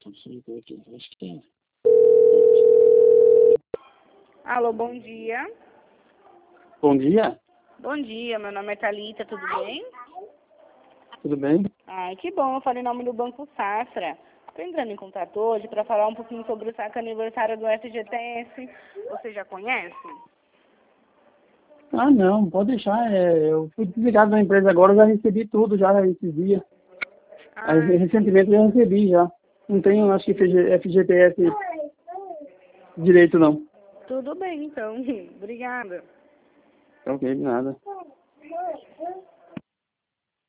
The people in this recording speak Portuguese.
Acho que é. Alô, bom dia. Bom dia, Bom dia, meu nome é Thalita, tudo bem? tudo bem? Ai, que bom, eu falei em nome do Banco Safra. Estou entrando em contato hoje para falar um pouquinho sobre o saque aniversário do FGTS. Você já conhece? Ah, não, pode deixar. Eu fui desligado da empresa agora, eu já recebi tudo já esses dias. Aí, Ah, recentemente eu já recebi já. Não tenho, acho que FGTS direito não. tudo bem, então. Obrigada. Ok, de nada.